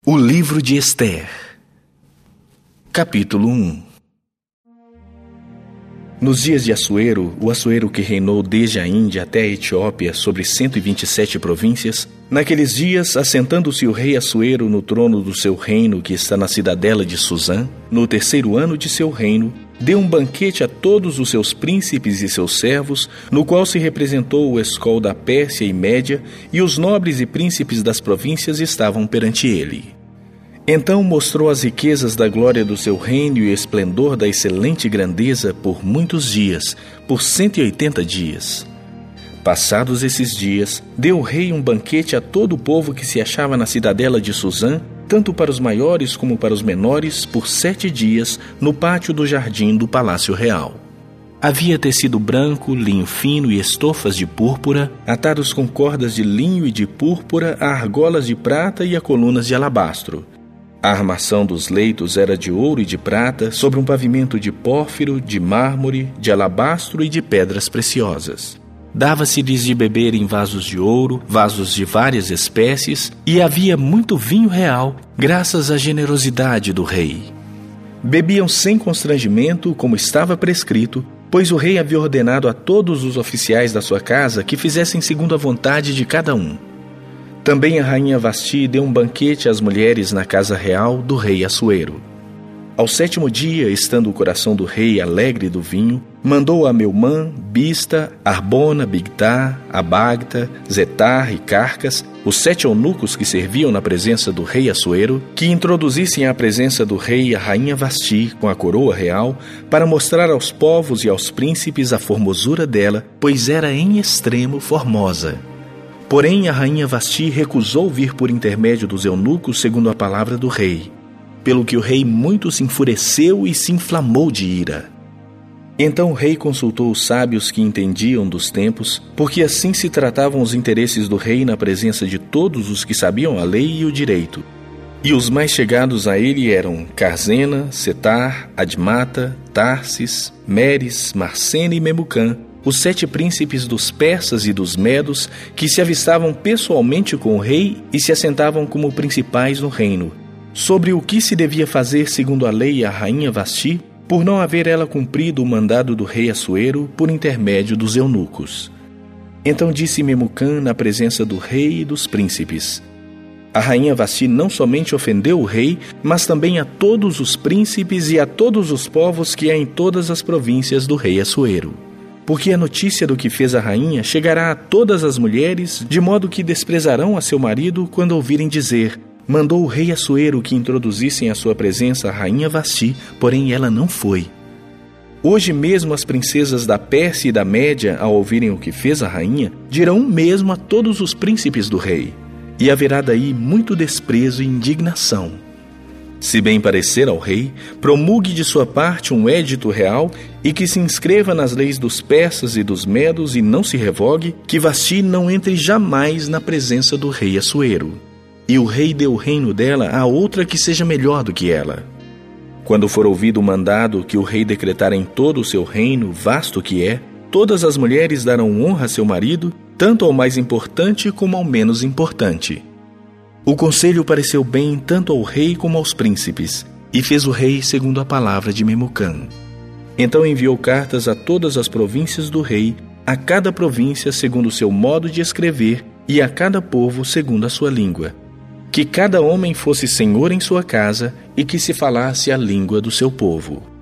O livro de Ester, capítulo 1. Nos dias de Assuero, o Assuero que reinou desde a Índia até a Etiópia sobre 127 províncias, naqueles dias, assentando-se o rei Assuero no trono do seu reino que está na cidadela de Susã, no 3º ano de seu reino, deu um banquete a todos os seus príncipes e seus servos, no qual se representou o escol da Pérsia e Média, e os nobres e príncipes das províncias estavam perante ele. Então mostrou as riquezas da glória do seu reino e o esplendor da excelente grandeza por muitos dias, por 180 dias. Passados esses dias, deu o rei um banquete a todo o povo que se achava na cidadela de Susã, tanto para os maiores como para os menores, por 7 dias, no pátio do jardim do palácio real. Havia tecido branco, linho fino e estofas de púrpura, atados com cordas de linho e de púrpura a argolas de prata e a colunas de alabastro. A armação dos leitos era de ouro e de prata, sobre um pavimento de pórfiro, de mármore, de alabastro e de pedras preciosas. Dava-se-lhes de beber em vasos de ouro, vasos de várias espécies, e havia muito vinho real, graças à generosidade do rei. Bebiam sem constrangimento, como estava prescrito, pois o rei havia ordenado a todos os oficiais da sua casa que fizessem segundo a vontade de cada um. Também a rainha Vasti deu um banquete às mulheres na casa real do rei Assuero. Ao 7º dia, estando o coração do rei alegre do vinho, mandou a Meumã, Bista, Arbona, Bigtá, Abagta, Zetar e Carcas, os 7 eunucos que serviam na presença do rei Assuero, que introduzissem à presença do rei a rainha Vasti com a coroa real, para mostrar aos povos e aos príncipes a formosura dela, pois era em extremo formosa. Porém, a rainha Vasti recusou vir por intermédio dos eunucos segundo a palavra do rei, pelo que o rei muito se enfureceu e se inflamou de ira. Então o rei consultou os sábios que entendiam dos tempos, porque assim se tratavam os interesses do rei na presença de todos os que sabiam a lei e o direito. E os mais chegados a ele eram Carzena, Setar, Admata, Tarsis, Meres, Marsena e Memucã, os 7 príncipes dos persas e dos medos, que se avistavam pessoalmente com o rei e se assentavam como principais no reino, sobre o que se devia fazer segundo a lei a rainha Vasti, por não haver ela cumprido o mandado do rei Assuero por intermédio dos eunucos. Então disse Memucã na presença do rei e dos príncipes: a rainha Vasti não somente ofendeu o rei, mas também a todos os príncipes e a todos os povos que há em todas as províncias do rei Assuero. Porque a notícia do que fez a rainha chegará a todas as mulheres, de modo que desprezarão a seu marido quando ouvirem dizer: mandou o rei Assuero que introduzissem à sua presença a rainha Vasti, porém ela não foi. Hoje mesmo as princesas da Pérsia e da Média, ao ouvirem o que fez a rainha, dirão o mesmo a todos os príncipes do rei, e haverá daí muito desprezo e indignação. Se bem parecer ao rei, promulgue de sua parte um édito real e que se inscreva nas leis dos persas e dos medos e não se revogue, que Vasti não entre jamais na presença do rei Assuero. E o rei dê o reino dela a outra que seja melhor do que ela. Quando for ouvido o mandado que o rei decretar em todo o seu reino, vasto que é, todas as mulheres darão honra a seu marido, tanto ao mais importante como ao menos importante. O conselho pareceu bem tanto ao rei como aos príncipes, e fez o rei segundo a palavra de Memucã. Então enviou cartas a todas as províncias do rei, a cada província segundo o seu modo de escrever, e a cada povo segundo a sua língua. Que cada homem fosse senhor em sua casa, e que se falasse a língua do seu povo.